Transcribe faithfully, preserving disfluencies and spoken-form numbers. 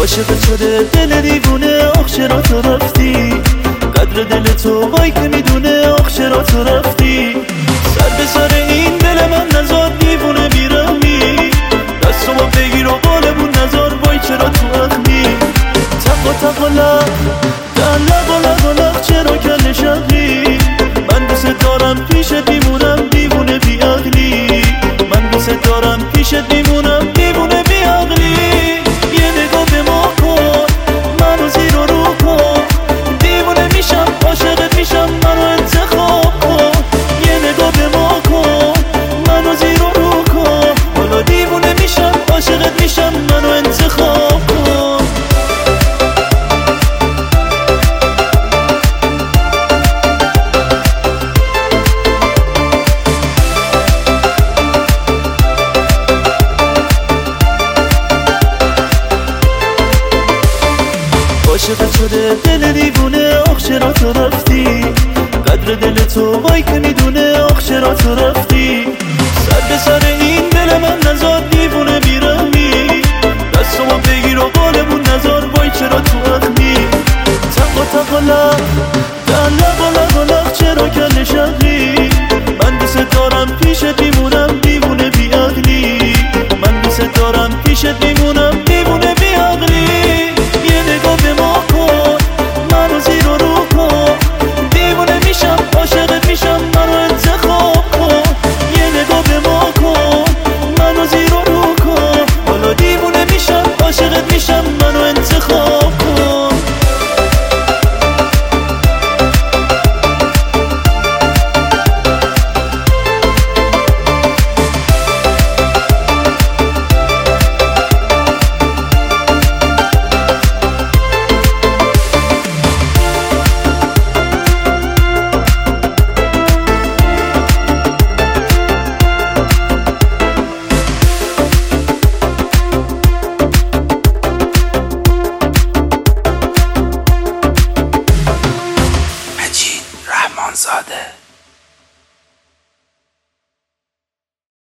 عاشق شده دل دیوونه، آخ چرا تو رفتی؟ قدر دل تو وای که میدونه، آخ چرا تو رفتی؟ سر به سر این دل من نزار دیوونه بیرمی، دستمو بگیر و بالمون نزار، وای چرا تو اخمی؟ تق و تق و لق در لق و لق و لق، چرا کل شقی؟ من دوست دارم پیشت میمونم دیوونه بی عقلی، من دوست دارم پیشت میمونم دیوونه بی عقلی. یه نگاه به ما کن، منو زیر و رو کن، دیوونه میشم عاشقت میشم، منو انتخاب کن. یه نگاه به ما کن، منو زیر و رو کن، حالا دیوونه میشم عاشقت میشم، منو انتخاب کن. عاشقت شده دل دیوونه، آخ چرا تو رفتی؟ قدر دل تو وای که میدونه، آخ چرا تو رفتی؟ سر به سر این دل من نزار دیوونه بیرمی، دستمو بگیر و بالمون نزار، وای چرا تو اخمی؟ تق و تق و لق در لق و لق و لق، چرا کل شقی؟ من دوست دارم پیشت میمونم دیوونه بی عقلی، من دوست دارم پیشت میمونم